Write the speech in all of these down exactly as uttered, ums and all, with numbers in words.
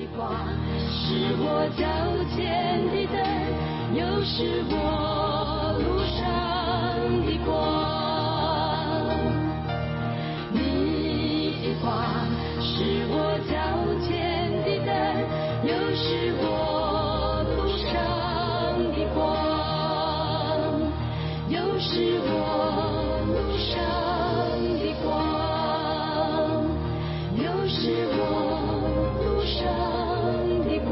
光，是我脚前的灯，又是我路上的光。你的光是我脚前的灯，又是我路上的光，又是我路上的光，又是我路上的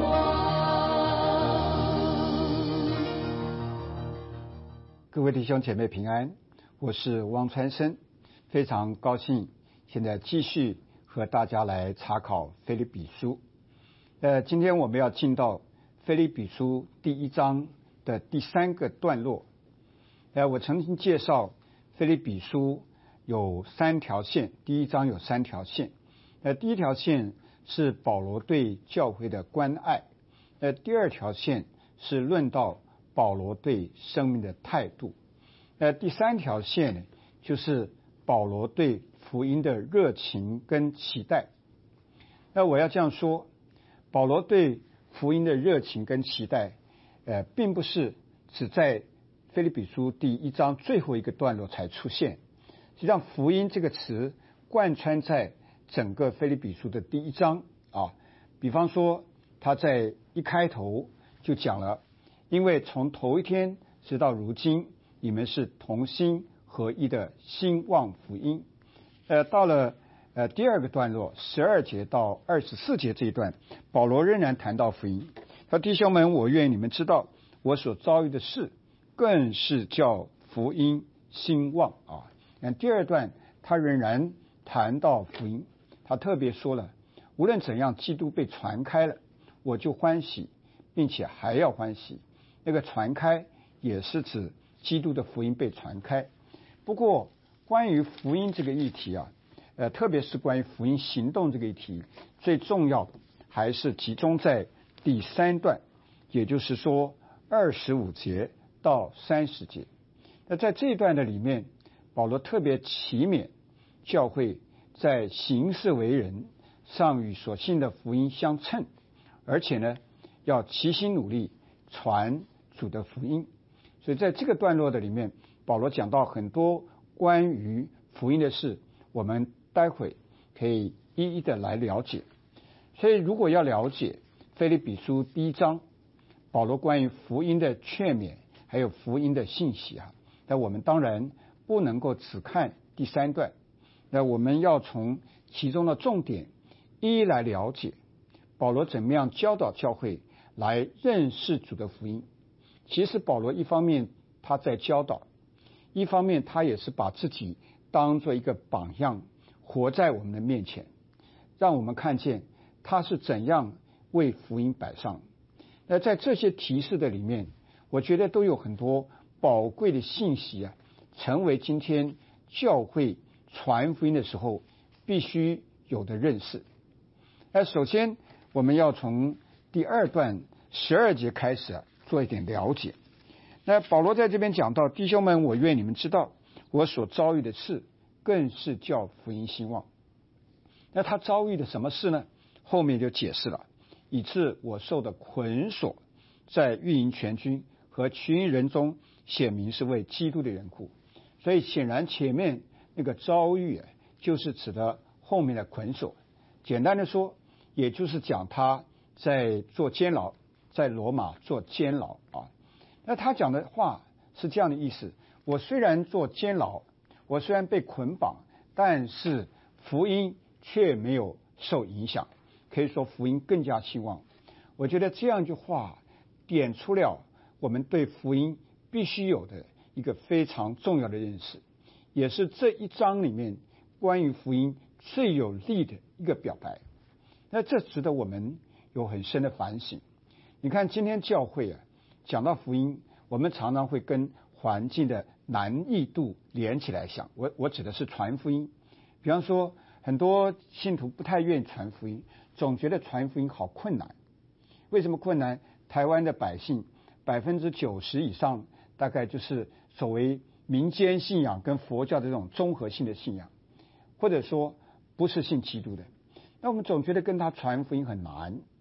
光。 各位弟兄姐妹平安，我是汪传生，非常高兴现在继续和大家来查考腓立比书。呃，今天我们要进到腓立比书第一章的第三个段落。呃，我曾经介绍腓立比书有三条线，第一章有三条线。呃，第一条线是保罗对教会的关爱，呃，第二条线是论到保罗对生命的态度，呃，第三条线呢，就是保罗对福音的热情跟期待。那我要这样说，保罗对福音的热情跟期待，呃，并不是只在腓立比书第一章最后一个段落才出现，实际上福音这个词贯穿在整个腓立比书的第一章啊。比方说他在一开头就讲了，因为从头一天直到如今，你们是同心合一的兴旺福音。呃，到了呃第二个段落十二节到二十四节这一段，保罗仍然谈到福音。说弟兄们，我愿你们知道，我所遭遇的事，更是叫福音兴旺啊。那第二段他仍然谈到福音，他特别说了，无论怎样，基督被传开了，我就欢喜，并且还要欢喜。那个传开也是指基督的福音被传开。不过关于福音这个议题啊，呃，特别是关于福音行动这个议题，最重要的还是集中在第三段，也就是说二十五节到三十节。那在这一段的里面，保罗特别祈勉教会在行事为人上与所信的福音相称，而且呢，要齐心努力传主的福音。所以在这个段落的里面，保罗讲到很多关于福音的事，我们待会可以一一的来了解。所以如果要了解腓立比书第一章保罗关于福音的劝勉还有福音的信息啊，那我们当然不能够只看第三段，那我们要从其中的重点一一来了解保罗怎么样教导教会来认识主的福音。其实保罗一方面他在教导，一方面他也是把自己当作一个榜样活在我们的面前，让我们看见他是怎样为福音摆上。那在这些提示的里面，我觉得都有很多宝贵的信息啊，成为今天教会传福音的时候必须有的认识。那首先我们要从第二段十二节开始啊，做一点了解。那保罗在这边讲到，弟兄们，我愿你们知道，我所遭遇的事，更是叫福音兴旺。那他遭遇的什么事呢？后面就解释了，以致我受的捆锁，在运营全军和群人中显明是为基督的缘故。所以显然前面那个遭遇就是指的后面的捆锁。简单的说，也就是讲他在做监牢，在罗马做监牢啊。那他讲的话是这样的意思，我虽然做监牢，我虽然被捆绑，但是福音却没有受影响，可以说福音更加兴旺。我觉得这样一句话点出了我们对福音必须有的一个非常重要的认识，也是这一章里面关于福音最有力的一个表白。那这值得我们有很深的反省。你看今天教会啊，讲到福音，我们常常会跟环境的难易度连起来想。我我指的是传福音。比方说很多信徒不太愿意传福音，总觉得传福音好困难。为什么困难？台湾的百姓百分之九十以上大概就是所谓民间信仰跟佛教的这种综合性的信仰，或者说不是信基督的。那我们总觉得跟他传福音很难。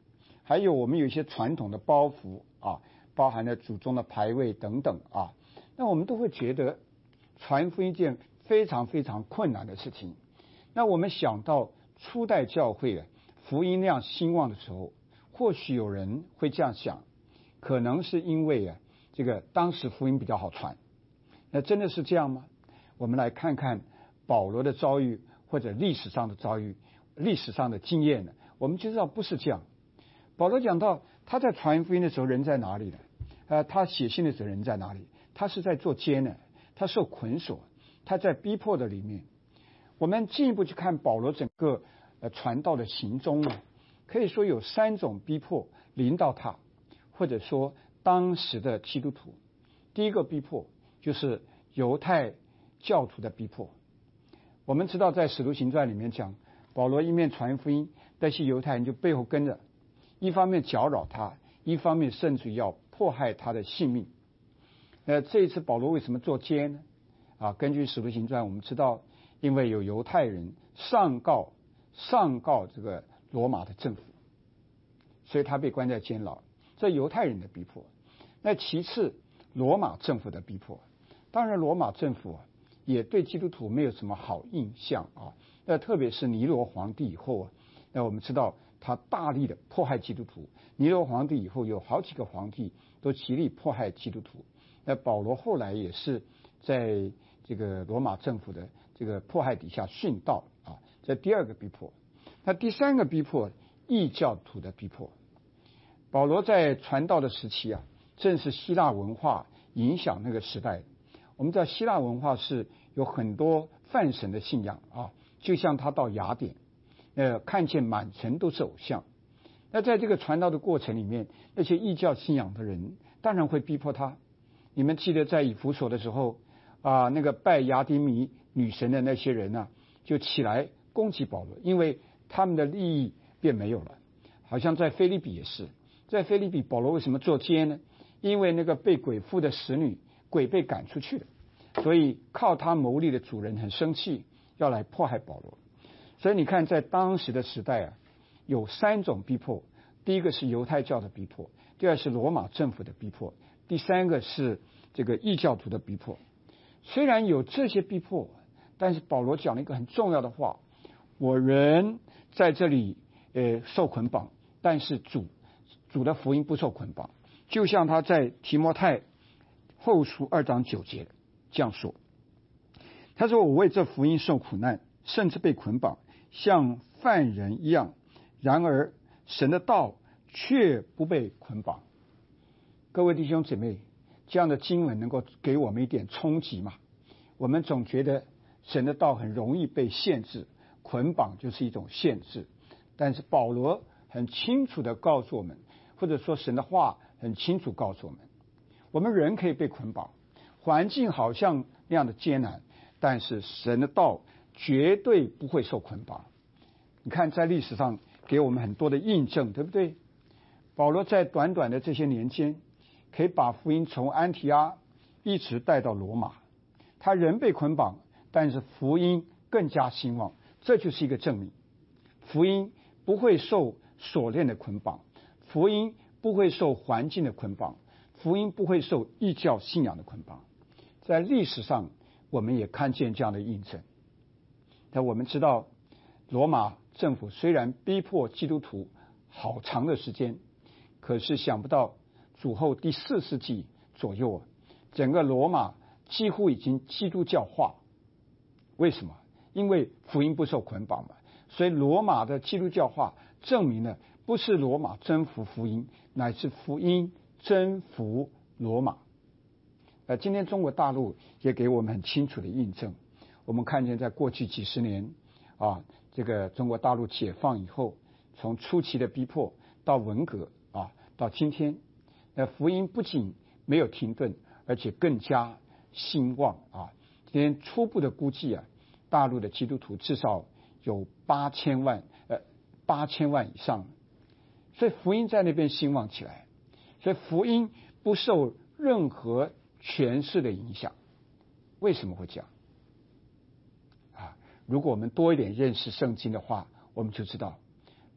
还有我们有一些传统的包袱啊，包含了祖宗的牌位等等啊，那我们都会觉得传福音一件非常非常困难的事情。那我们想到初代教会啊，福音那样兴旺的时候，或许有人会这样想，可能是因为啊，这个当时福音比较好传。那真的是这样吗？我们来看看保罗的遭遇，或者历史上的遭遇，历史上的经验呢，我们就知道不是这样。保罗讲到他在传福音的时候人在哪里呢？呃，他写信的时候人在哪里？他是在做监呢，他受捆锁，他在逼迫的里面。我们进一步去看保罗整个呃传道的行踪呢，可以说有三种逼迫临到他，或者说当时的基督徒。第一个逼迫就是犹太教徒的逼迫。我们知道在使徒行传里面讲，保罗一面传福音，那些犹太人就背后跟着，一方面搅扰他，一方面甚至要迫害他的性命。那这一次保罗为什么做监呢？啊，根据使徒行传我们知道，因为有犹太人上告上告这个罗马的政府，所以他被关在监牢。这犹太人的逼迫。那其次罗马政府的逼迫，当然罗马政府啊也对基督徒没有什么好印象啊。那特别是尼罗皇帝以后啊，那我们知道他大力的迫害基督徒。尼罗皇帝以后有好几个皇帝都极力迫害基督徒。那保罗后来也是在这个罗马政府的这个迫害底下殉道啊，这第二个逼迫。那第三个逼迫，异教徒的逼迫。保罗在传道的时期啊，正是希腊文化影响那个时代。我们知道希腊文化是有很多泛神的信仰啊，就像他到雅典，呃，看见满城都是偶像。那在这个传道的过程里面，那些异教信仰的人当然会逼迫他。你们记得在以弗所的时候啊，那个拜雅典米女神的那些人啊，就起来攻击保罗，因为他们的利益便没有了。好像在腓立比也是，在腓立比保罗为什么做监呢？因为那个被鬼附的使女，鬼被赶出去了，所以靠他牟利的主人很生气，要来迫害保罗。所以你看在当时的时代啊，有三种逼迫。第一个是犹太教的逼迫，第二是罗马政府的逼迫，第三个是这个异教徒的逼迫。虽然有这些逼迫，但是保罗讲了一个很重要的话，我人在这里呃受捆绑，但是主主的福音不受捆绑。就像他在提摩太后书二章九节这样说，他说我为这福音受苦难，甚至被捆绑，像犯人一样，然而神的道却不被捆绑。各位弟兄姊妹，这样的经文能够给我们一点冲击吗？我们总觉得神的道很容易被限制，捆绑就是一种限制。但是保罗很清楚地告诉我们，或者说神的话很清楚告诉我们，我们人可以被捆绑，环境好像那样的艰难，但是神的道绝对不会受捆绑。你看在历史上给我们很多的印证，对不对？保罗在短短的这些年间，可以把福音从安提阿一直带到罗马。他人被捆绑，但是福音更加兴旺，这就是一个证明。福音不会受锁链的捆绑，福音不会受环境的捆绑，福音不会受异教信仰的捆绑。在历史上我们也看见这样的印证。但我们知道罗马政府虽然逼迫基督徒好长的时间，可是想不到主后第四世纪左右，整个罗马几乎已经基督教化。为什么？因为福音不受捆绑嘛。所以罗马的基督教化证明了不是罗马征服福音，乃是福音征服罗马。呃，今天中国大陆也给我们很清楚的印证。我们看见在过去几十年啊，这个中国大陆解放以后，从初期的逼迫到文革啊，到今天，那福音不仅没有停顿，而且更加兴旺啊。今天初步的估计啊，大陆的基督徒至少有八千万，呃，八千万以上。所以福音在那边兴旺起来，所以福音不受任何权势的影响。为什么会这样？啊，如果我们多一点认识圣经的话，我们就知道，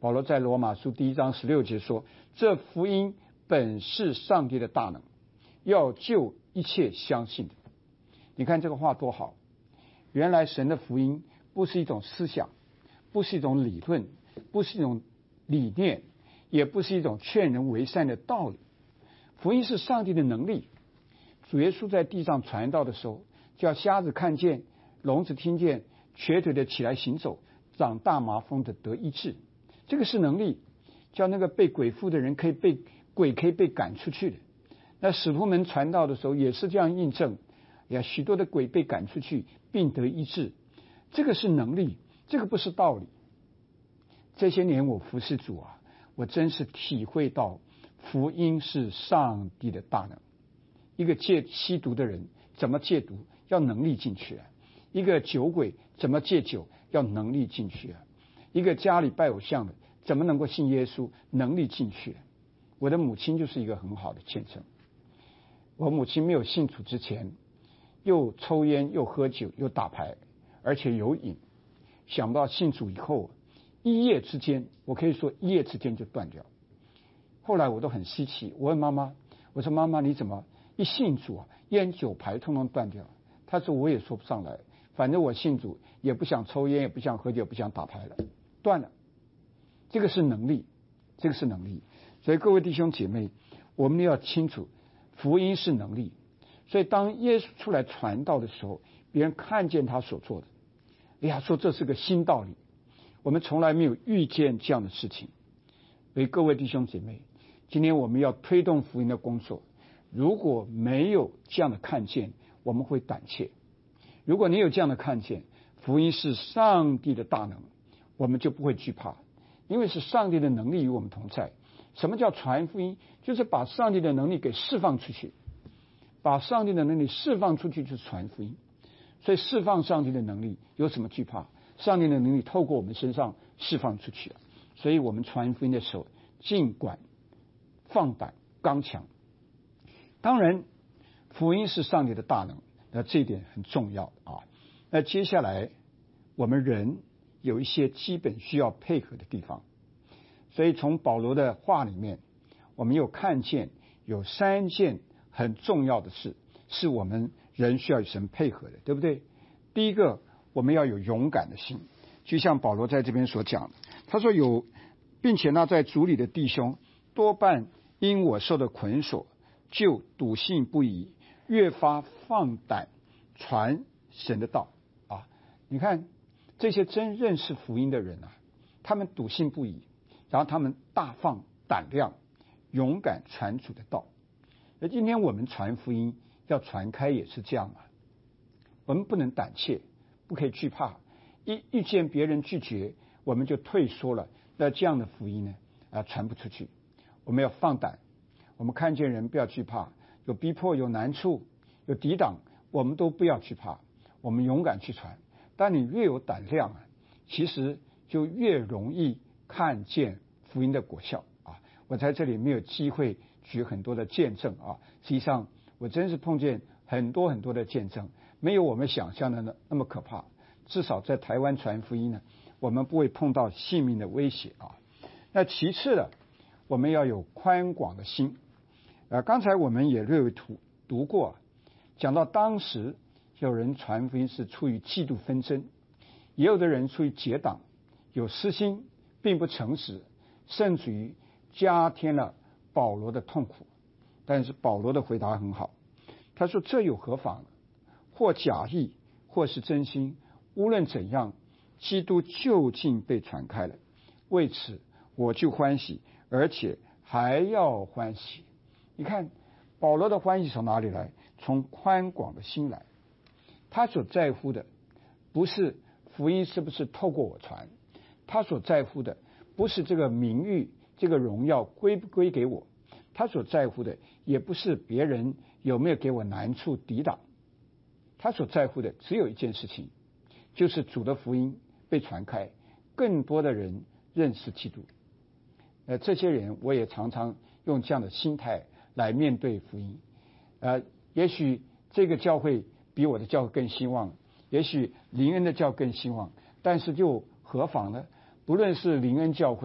保罗在罗马书第一章十六节说，这福音本是上帝的大能，要救一切相信的。你看这个话多好，原来神的福音不是一种思想，不是一种理论，不是一种理念，也不是一种劝人为善的道理。福音是上帝的能力。主耶稣在地上传道的时候，叫瞎子看见，聋子听见，瘸腿的起来行走，长大麻风的得医治。这个是能力，叫那个被鬼附的人可以被鬼可以被赶出去的。那使徒们传道的时候也是这样印证，呀，许多的鬼被赶出去并得医治。这个是能力，这个不是道理。这些年我服侍主啊，我真是体会到福音是上帝的大能。一个戒吸毒的人怎么戒毒，要能力进去啊；一个酒鬼怎么戒酒，要能力进去啊；一个家里拜偶像的怎么能够信耶稣，能力进去。我的母亲就是一个很好的见证。我母亲没有信主之前，又抽烟又喝酒又打牌，而且有瘾。想不到信主以后，一夜之间，我可以说一夜之间就断掉。后来我都很稀奇，我问妈妈，我说妈妈你怎么一信主啊，烟酒牌通通断掉？她说我也说不上来，反正我信主也不想抽烟，也不想喝酒，不想打牌了，断了。这个是能力，这个是能力。所以各位弟兄姐妹，我们要清楚，福音是能力。所以当耶稣出来传道的时候，别人看见他所做的，哎呀，说这是个新道理，我们从来没有遇见这样的事情。所以各位弟兄姐妹，今天我们要推动福音的工作，如果没有这样的看见，我们会胆怯。如果你有这样的看见，福音是上帝的大能，我们就不会惧怕，因为是上帝的能力与我们同在。什么叫传福音？就是把上帝的能力给释放出去，把上帝的能力释放出去就是传福音。所以释放上帝的能力有什么惧怕？上帝的能力透过我们身上释放出去了，所以我们传福音的时候尽管放胆刚强。当然福音是上帝的大能，那这一点很重要啊。那接下来我们人有一些基本需要配合的地方，所以从保罗的话里面，我们有看见有三件很重要的事是我们人需要与神配合的，对不对？第一个，我们要有勇敢的心，就像保罗在这边所讲的，他说有，并且呢，在主里的弟兄多半因我受的捆锁，就笃信不疑，越发放胆传神的道啊！你看这些真认识福音的人啊，他们笃信不疑，然后他们大放胆量，勇敢传主的道。而今天我们传福音要传开也是这样啊，我们不能胆怯，不可以惧怕，一遇见别人拒绝，我们就退缩了，那这样的福音呢啊传不出去。我们要放胆，我们看见人不要惧怕，有逼迫有难处有抵挡，我们都不要惧怕，我们勇敢去传。当你越有胆量啊，其实就越容易看见福音的果效啊。我在这里没有机会举很多的见证啊，实际上我真是碰见很多很多的见证，没有我们想象的那么可怕。至少在台湾传福音呢，我们不会碰到性命的威胁啊。那其次的，我们要有宽广的心。呃，刚才我们也略微读读过，讲到当时有人传福音是出于嫉妒纷争，也有的人出于结党，有私心，并不诚实，甚至于加添了保罗的痛苦。但是保罗的回答很好，他说这有何妨？或假意，或是真心，无论怎样，基督究竟被传开了，为此我就欢喜，而且还要欢喜。你看保罗的欢喜从哪里来？从宽广的心来。他所在乎的不是福音是不是透过我传，他所在乎的不是这个名誉这个荣耀归不归给我，他所在乎的也不是别人有没有给我难处抵挡，他所在乎的只有一件事情，就是主的福音被传开，更多的人认识基督。呃，这些人我也常常用这样的心态来面对福音。呃，也许这个教会比我的教会更兴旺，也许灵恩的教更兴旺，但是就何妨呢？不论是灵恩教会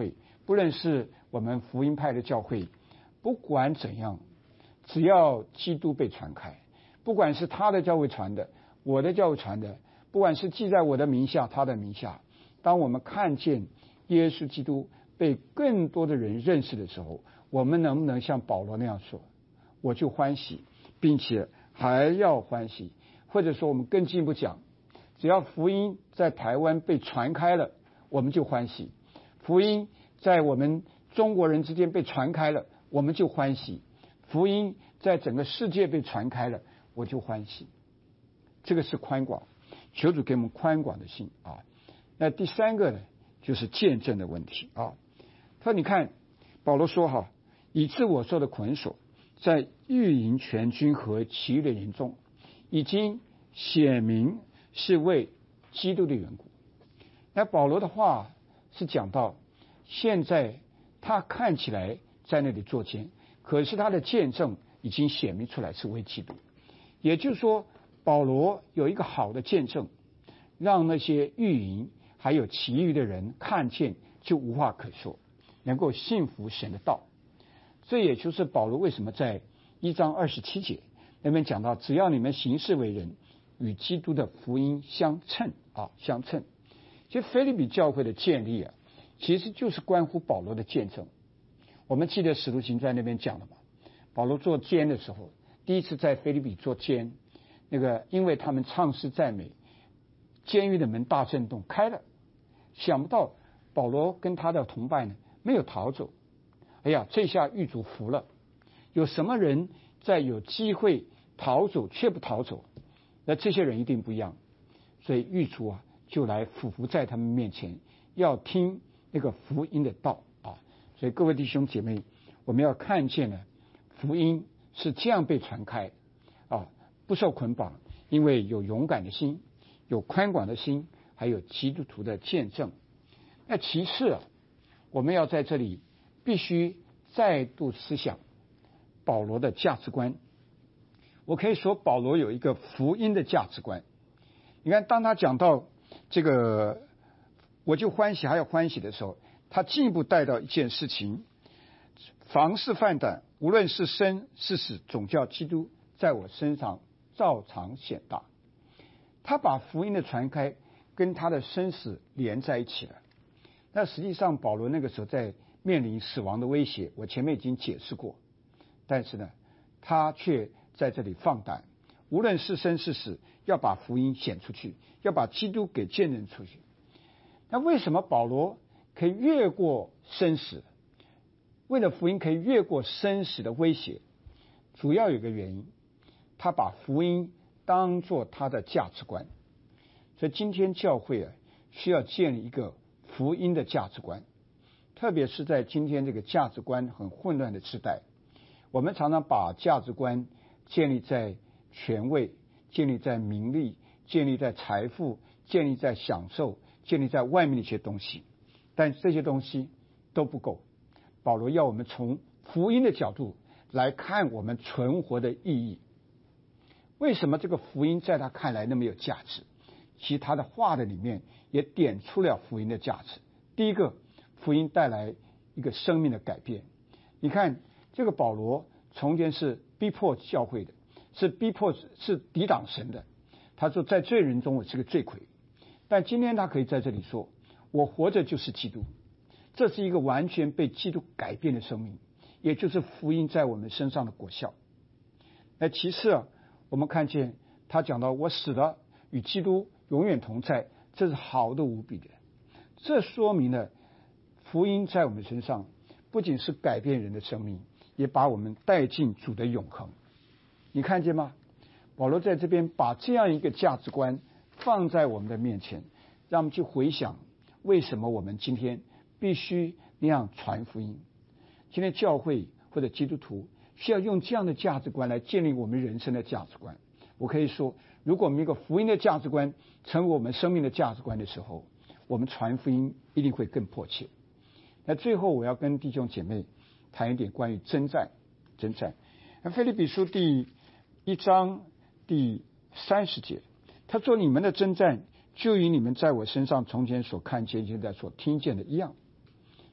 不论是我们福音派的教会，不管怎样，只要基督被传开，不管是他的教会传的，我的教会传的，不管是记在我的名下，他的名下，当我们看见耶稣基督被更多的人认识的时候，我们能不能像保罗那样说，我就欢喜，并且还要欢喜？或者说我们更进一步讲，只要福音在台湾被传开了，我们就欢喜；福音在我们中国人之间被传开了，我们就欢喜；福音在整个世界被传开了，我就欢喜。这个是宽广，求主给我们宽广的心啊。那第三个呢，就是见证的问题啊。他说你看保罗说哈，以致我受的捆锁，在御营全军和其余的人中，已经显明是为基督的缘故。那保罗的话是讲到，现在他看起来在那里作监，可是他的见证已经显明出来是为基督。也就是说，保罗有一个好的见证，让那些御营还有其余的人看见，就无话可说，能够信服神的道。这也就是保罗为什么在一章二十七节那边讲到，只要你们行事为人与基督的福音相称啊，相称。其实腓立比教会的建立啊，其实就是关乎保罗的见证。我们记得使徒行传那边讲了嘛，保罗做监的时候，第一次在腓立比做监，那个因为他们唱诗赞美，监狱的门大震动开了，想不到保罗跟他的同伴呢没有逃走。哎呀，这下狱卒服了，有什么人在有机会逃走却不逃走？那这些人一定不一样。所以狱卒啊就来俯伏在他们面前，要听那个福音的道啊。所以各位弟兄姐妹，我们要看见呢，福音是这样被传开啊，不受捆绑，因为有勇敢的心，有宽广的心，还有基督徒的见证。那其次啊，我们要在这里必须再度思想保罗的价值观。我可以说保罗有一个福音的价值观。你看当他讲到这个我就欢喜还要欢喜的时候，他进一步带到一件事情，凡事放胆，无论是生是死，总叫基督在我身上照常显大。他把福音的传开跟他的生死连在一起了。那实际上保罗那个时候在面临死亡的威胁，我前面已经解释过，但是呢他却在这里放胆，无论是生是死，要把福音显出去，要把基督给见证出去。那为什么保罗可以越过生死，为了福音可以越过生死的威胁？主要有一个原因，他把福音当作他的价值观。所以今天教会啊，需要建立一个福音的价值观，特别是在今天这个价值观很混乱的时代，我们常常把价值观建立在权位，建立在名利，建立在财富，建立在享受，建立在外面的一些东西，但这些东西都不够。保罗要我们从福音的角度来看我们存活的意义。为什么这个福音在他看来那么有价值？其实他的话的里面也点出了福音的价值。第一个，福音带来一个生命的改变。你看这个保罗从前是逼迫教会的，是逼迫是抵挡神的，他说在罪人中我是个罪魁，但今天他可以在这里说，我活着就是基督。这是一个完全被基督改变的生命，也就是福音在我们身上的果效。那其次啊，我们看见他讲到我死了与基督永远同在，这是好的无比的。这说明了福音在我们身上不仅是改变人的生命，也把我们带进主的永恒。你看见吗？保罗在这边把这样一个价值观放在我们的面前，让我们去回想为什么我们今天必须那样传福音。今天教会或者基督徒需要用这样的价值观来建立我们人生的价值观。我可以说，如果我们一个福音的价值观成为我们生命的价值观的时候，我们传福音一定会更迫切。那最后我要跟弟兄姐妹谈一点关于征战。征战，那腓立比书第一章第三十节，他说你们的征战就与你们在我身上从前所看见现在所听见的一样。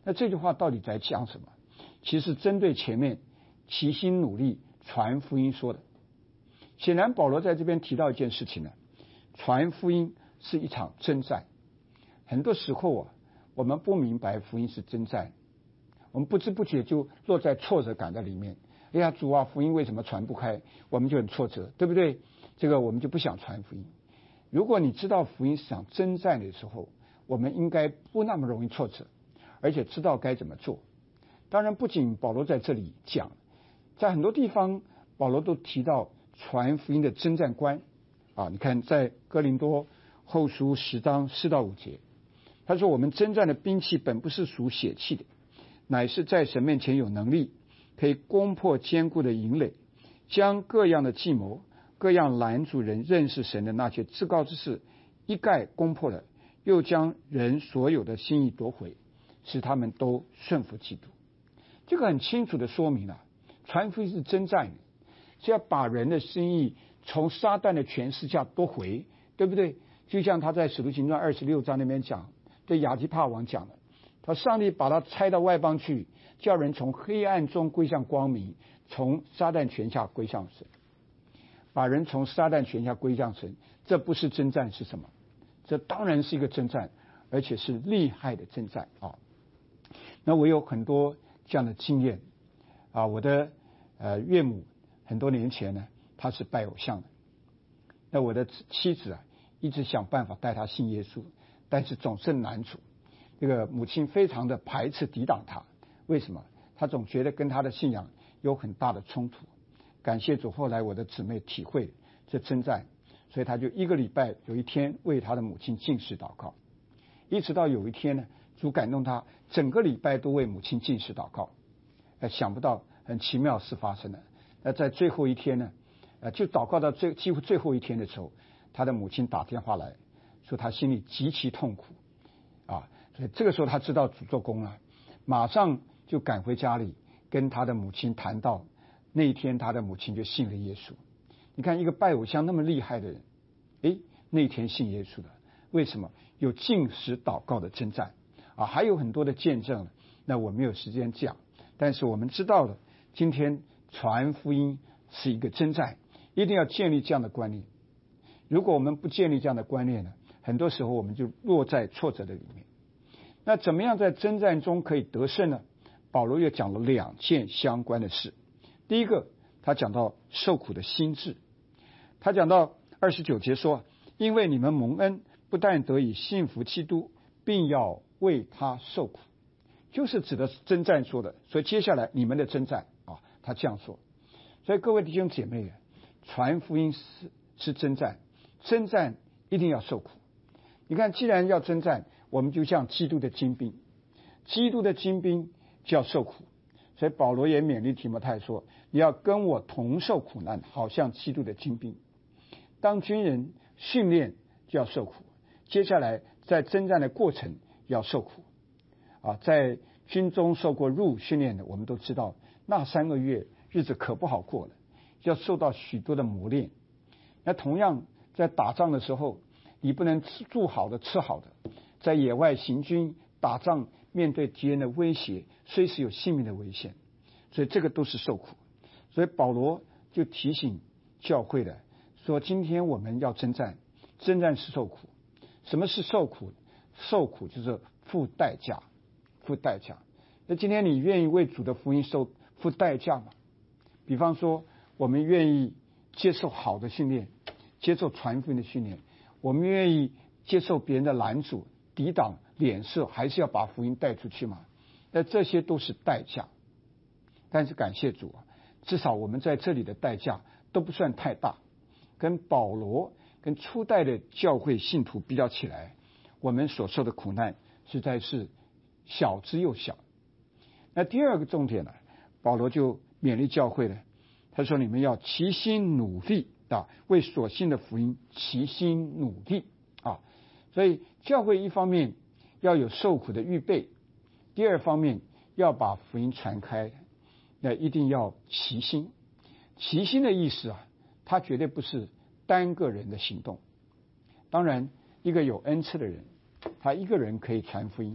那这句话到底在讲什么？其实针对前面齐心努力传福音说的。显然保罗在这边提到一件事情呢，传福音是一场征战。很多时候啊，我们不明白福音是征战，我们不知不觉就落在挫折感的里面。哎呀，主啊，福音为什么传不开？我们就很挫折，对不对？这个我们就不想传福音。如果你知道福音是场征战的时候，我们应该不那么容易挫折，而且知道该怎么做。当然，不仅保罗在这里讲，在很多地方保罗都提到传福音的征战观啊。你看，在哥林多后书十章四到五节，他说：“我们征战的兵器本不是属血气的，乃是在神面前有能力，可以攻破坚固的营垒，将各样的计谋、各样拦阻人认识神的那些至高之事一概攻破了，又将人所有的心意夺回，使他们都顺服基督。”这个很清楚的说明了，传福音是征战，是要把人的心意从撒旦的权势下夺回，对不对？就像他在使徒行传二十六章那边讲，对亚基帕王讲的，他上帝把他差到外邦去，叫人从黑暗中归向光明，从撒旦权下归向神。把人从撒旦权下归向神，这不是征战是什么？这当然是一个征战，而且是厉害的征战啊！那我有很多这样的经验啊，我的呃岳母很多年前呢，她是拜偶像的。那我的妻子啊，一直想办法带她信耶稣，但是总是难处。这个母亲非常的排斥抵挡她，为什么？她总觉得跟她的信仰有很大的冲突。感谢主，后来我的姊妹体会这征战，所以她就一个礼拜有一天为她的母亲禁食祷告，一直到有一天呢，主感动她整个礼拜都为母亲禁食祷告。呃，想不到很奇妙事发生了。那在最后一天呢，呃，就祷告到最几乎最后一天的时候，她的母亲打电话来说她心里极其痛苦啊，所以这个时候她知道主做工了，马上就赶回家里跟她的母亲谈到，那一天她的母亲就信了耶稣。你看一个拜偶像那么厉害的人，诶，那一天信耶稣的，为什么？有禁食祷告的征战啊，还有很多的见证，那我没有时间讲，但是我们知道了，今天传福音是一个征战，一定要建立这样的观念。如果我们不建立这样的观念呢，很多时候我们就落在挫折的里面。那怎么样在征战中可以得胜呢？保罗又讲了两件相关的事。第一个，他讲到受苦的心志。他讲到二十九节说，因为你们蒙恩，不但得以信服基督，并要为他受苦，就是指的征战说的。所以接下来你们的征战啊，他这样说。所以各位弟兄姐妹，传福音是是征战，征战一定要受苦。你看，既然要征战，我们就像基督的精兵，基督的精兵就要受苦。所以保罗也勉励提摩太说，你要跟我同受苦难，好像基督的精兵。当军人训练就要受苦，接下来在征战的过程要受苦啊，在军中受过入伍训练的，我们都知道那三个月日子可不好过了，要受到许多的磨练。那同样在打仗的时候，你不能吃住好的吃好的，在野外行军打仗，面对敌人的威胁，随时有性命的危险，所以这个都是受苦。所以保罗就提醒教会的说，今天我们要征战，征战是受苦。什么是受苦？受苦就是付代价，付代价。那今天你愿意为主的福音受付代价吗？比方说，我们愿意接受好的训练，接受传福音的训练，我们愿意接受别人的拦阻、抵挡、脸色，还是要把福音带出去吗？那这些都是代价。但是感谢主啊，至少我们在这里的代价都不算太大，跟保罗跟初代的教会信徒比较起来，我们所受的苦难实在是小之又小。那第二个重点呢，保罗就勉励教会了，他说你们要齐心努力啊，为所信的福音齐心努力啊。所以教会一方面要有受苦的预备，第二方面要把福音传开，那一定要齐心。齐心的意思啊，它绝对不是单个人的行动。当然，一个有恩赐的人，他一个人可以传福音，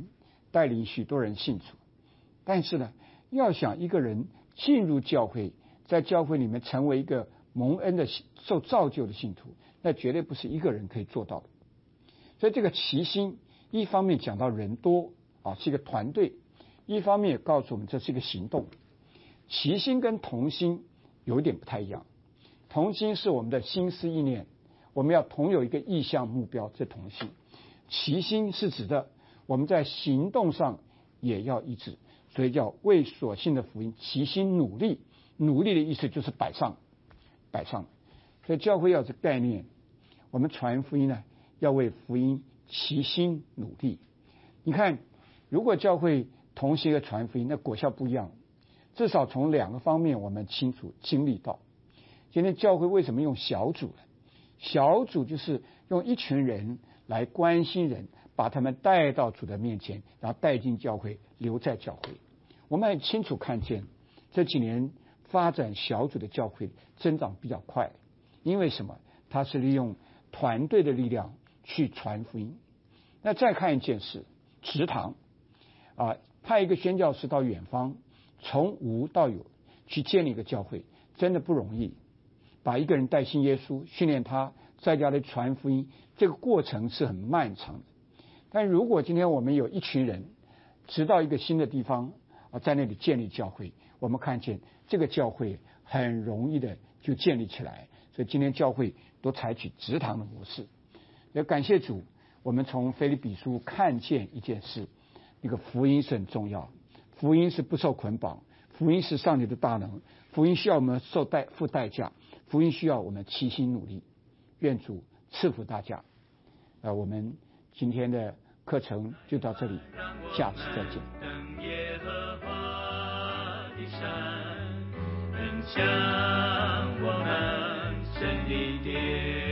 带领许多人信主。但是呢，要想一个人进入教会，在教会里面成为一个蒙恩的受造就的信徒，那绝对不是一个人可以做到的。所以这个齐心，一方面讲到人多啊，是一个团队，一方面也告诉我们这是一个行动。齐心跟同心有一点不太一样，同心是我们的心思意念，我们要同有一个意向目标，这同心。齐心是指的我们在行动上也要一致，所以叫为所信的福音齐心努力。努力的意思就是摆上摆上。所以教会要这概念，我们传福音呢，要为福音齐心努力。你看，如果教会同心的传福音，那果效不一样。至少从两个方面我们清楚经历到。今天教会为什么用小组呢？小组就是用一群人来关心人，把他们带到主的面前，然后带进教会，留在教会。我们很清楚看见这几年发展小组的教会增长比较快，因为什么？它是利用团队的力量去传福音。那再看一件事，职堂啊，派一个宣教士到远方，从无到有去建立一个教会，真的不容易。把一个人带信耶稣，训练他在家里传福音，这个过程是很漫长的。但如果今天我们有一群人直到一个新的地方啊，在那里建立教会，我们看见这个教会很容易的就建立起来。所以今天教会都采取职堂的模式。也感谢主，我们从腓立比书看见一件事，那个福音是很重要，福音是不受捆绑，福音是上帝的大能，福音需要我们受代付代价，福音需要我们齐心努力。愿主赐福大家。呃，我们今天的课程就到这里，下次再见。 等耶和华的山，能向我们胜利点。